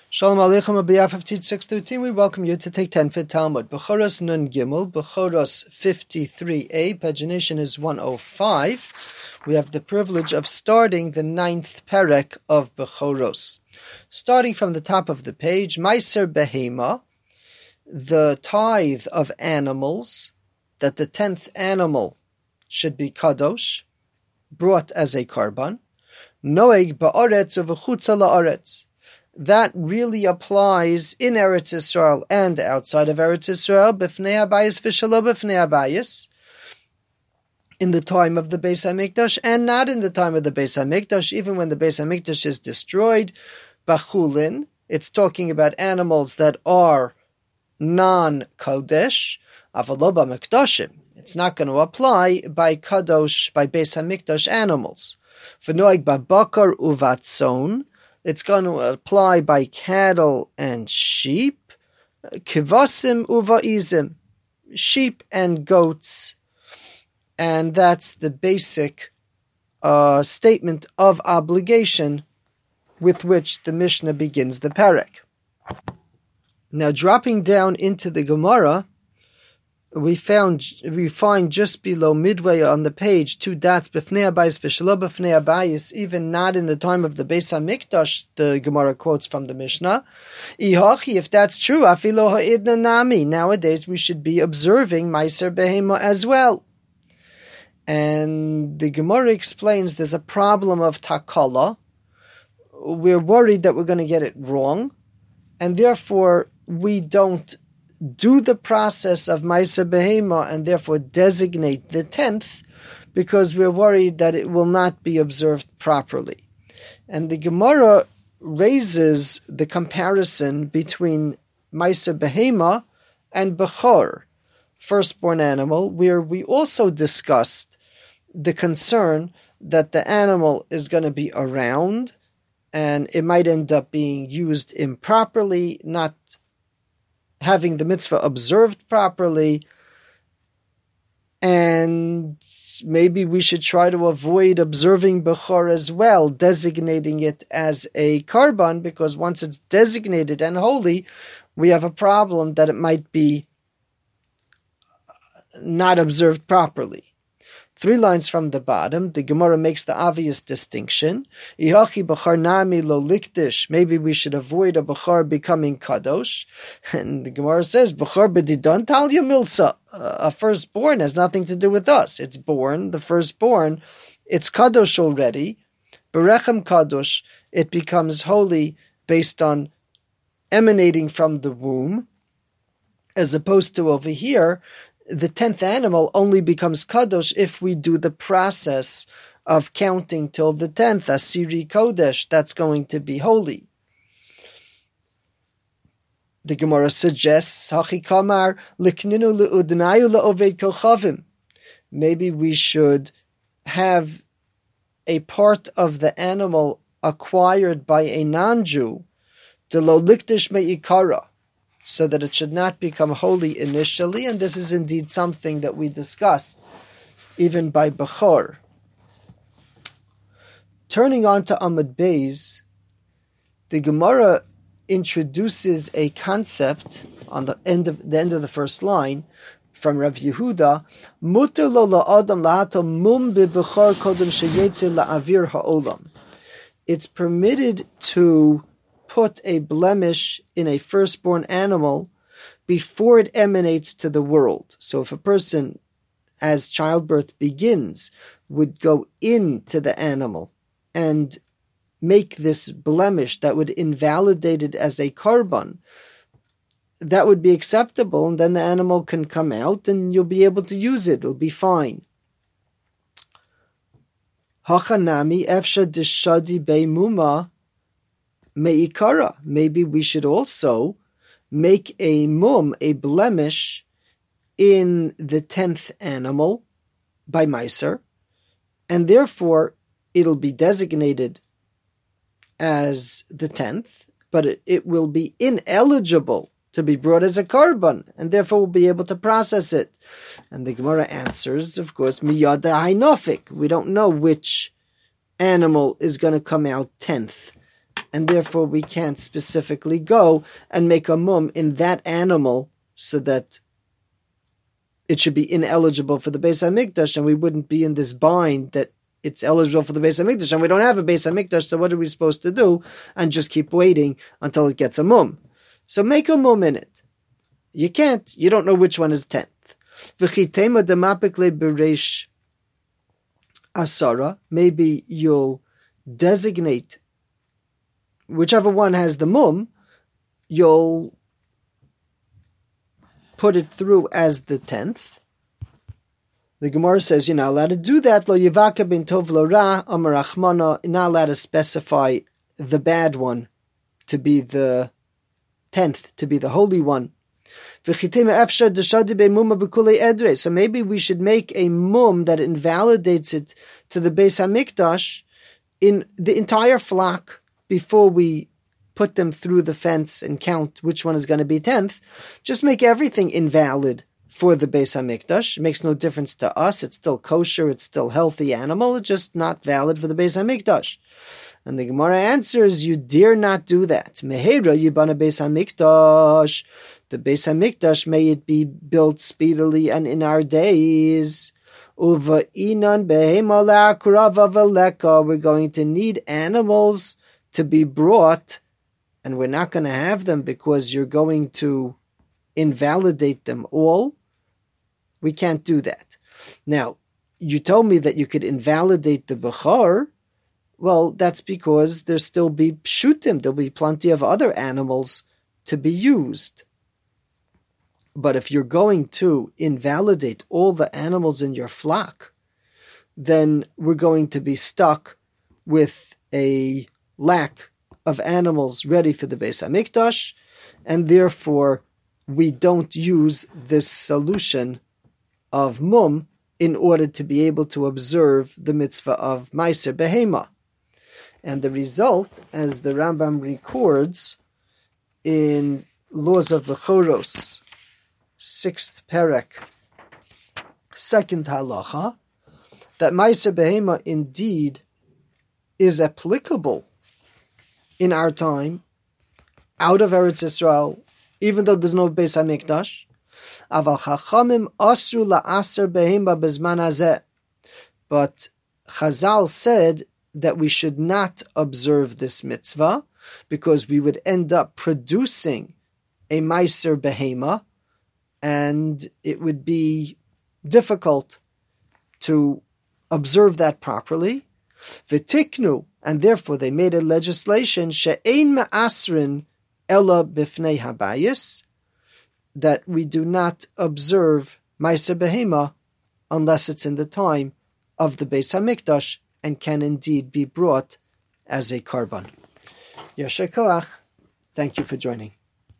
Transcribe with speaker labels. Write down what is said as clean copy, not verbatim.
Speaker 1: Shalom Aleichem, on behalf of Teach 613, we welcome you to take 10 Fit Talmud. Bechoros Nun Gimel, Bechoros 53a, pagination is 105. We have the privilege of starting the 9th perek of Bechoros. Starting from the top of the page, Meiser Behema, the tithe of animals, that the 10th animal should be kadosh, brought as a karban. Noeg ba'aretz uv'chutza la'aretz. That really applies in Eretz Yisrael and outside of Eretz Yisrael, b'fnei habayis v'shelo b'fnei habayis, in the time of the Beis HaMikdash and not in the time of the Beis HaMikdash, even when the Beis HaMikdash is destroyed. B'chulin, it's talking about animals that are non-kodesh, avalo b'mikdashim. It's not going to apply by kadosh, by Beis HaMikdash animals. V'noeg b'bakar uvatzon, it's going to apply by cattle and sheep, kivasim uva'izim, sheep and goats, and that's the basic statement of obligation with which the Mishnah begins the perek. Now, dropping down into the Gemara, we find just below midway on the page 2 dots b'fnei habayis v'shelo b'fnei habayis, even not in the time of the Beis HaMikdash. The Gemara quotes from the Mishnah. Ihachi, if that's true, afilo ha'idna nami. Nowadays we should be observing Meiser Behema as well. And the Gemara explains there's a problem of takala. We're worried that we're going to get it wrong, and therefore we don't do the process of Meiser Behema and therefore designate the 10th because we're worried that it will not be observed properly. And the Gemara raises the comparison between Meiser Behema and Bechor, firstborn animal, where we also discussed the concern that the animal is going to be around and it might end up being used improperly, not having the mitzvah observed properly, and maybe we should try to avoid observing Bechor as well, designating it as a karban, because once it's designated and holy, we have a problem that it might be not observed properly. 3 lines from the bottom, the Gemara makes the obvious distinction. Ihachi b'char nami lo likdish. Maybe we should avoid a b'char becoming kadosh. And the Gemara says, b'char b'didon talya milsa. A firstborn has nothing to do with us. It's born, the firstborn, it's kadosh already. Berechem kadosh, it becomes holy based on emanating from the womb, as opposed to over here, the 10th animal only becomes kadosh if we do the process of counting till the 10th, Asiri Kodesh, that's going to be holy. The Gemara suggests, Hachi Kamar, Likninu le'udnayu le'oved kochavim. Maybe we should have a part of the animal acquired by a non-Jew, de lo likdish me'ikara, so that it should not become holy initially, and this is indeed something that we discussed, even by Bechor. Turning on to Amud Beis, the Gemara introduces a concept on the end of the first line from Rav Yehuda, Muter lo la'adam la'ato mum be'bechor kodem sheyetze la'avir ha'olam. It's permitted to put a blemish in a firstborn animal before it emanates to the world. So if a person, as childbirth begins, would go into the animal and make this blemish that would invalidate it as a karban, that would be acceptable, and then the animal can come out and you'll be able to use it. It'll be fine. Hachanami efsha deshadi beimuma me'ikara. Maybe we should also make a mum, a blemish, in the 10th animal by Meiser, and therefore it'll be designated as the 10th, but it will be ineligible to be brought as a karban, and therefore we'll be able to process it. And the Gemara answers, of course, miyada hainofik. We don't know which animal is going to come out 10th. and therefore we can't specifically go and make a mum in that animal so that it should be ineligible for the Beis HaMikdash, and we wouldn't be in this bind that it's eligible for the Beis HaMikdash, and we don't have a Beis HaMikdash, so what are we supposed to do? And just keep waiting until it gets a mum. So make a mum in it. You can't, you don't know which one is 10th. V'chitema demapikle bereish asara, maybe you'll designate whichever one has the mum, you'll put it through as the 10th. The Gemara says you're not allowed to do that. Lo yivaka bin tov lo ra, amar Rachmana, you're not allowed to specify the bad one to be the 10th, to be the holy one. So maybe we should make a mum that invalidates it to the Beis HaMikdash in the entire flock before we put them through the fence and count which one is going to be 10th. Just make everything invalid for the Beis HaMikdash. It makes no difference to us. It's still kosher. It's still healthy animal. It's just not valid for the Beis HaMikdash. And the Gemara answers, you dare not do that. Mehera yibana Beis HaMikdash. The Beis HaMikdash, may it be built speedily and in our days. Uva inan behema la'akrava v'leka. We're going to need animals to be brought, and we're not going to have them because you're going to invalidate them all. We can't do that. Now, you told me that you could invalidate the Bechor. Well, that's because there'll still be pshutim. There'll be plenty of other animals to be used. But if you're going to invalidate all the animals in your flock, then we're going to be stuck with a lack of animals ready for the Beis HaMikdash, and therefore we don't use this solution of mum in order to be able to observe the mitzvah of Meiser Behema. And the result, as the Rambam records in Laws of Bechoros, 6th Perek, 2nd Halacha, that Meiser Behema indeed is applicable in our time, out of Eretz Yisrael, even though there's no Beis HaMikdash. Aval Chachamim asru la'aser behema bezman hazeh. But Chazal said that we should not observe this mitzvah because we would end up producing a Meiser Behema, and it would be difficult to observe that properly. V'tiknu, and therefore they made a legislation, she'ein ma'asrin ella bifnei habayis, that we do not observe Meiser Behema unless it's in the time of the Beis HaMikdash and can indeed be brought as a karban. Yasher koach. Thank you for joining.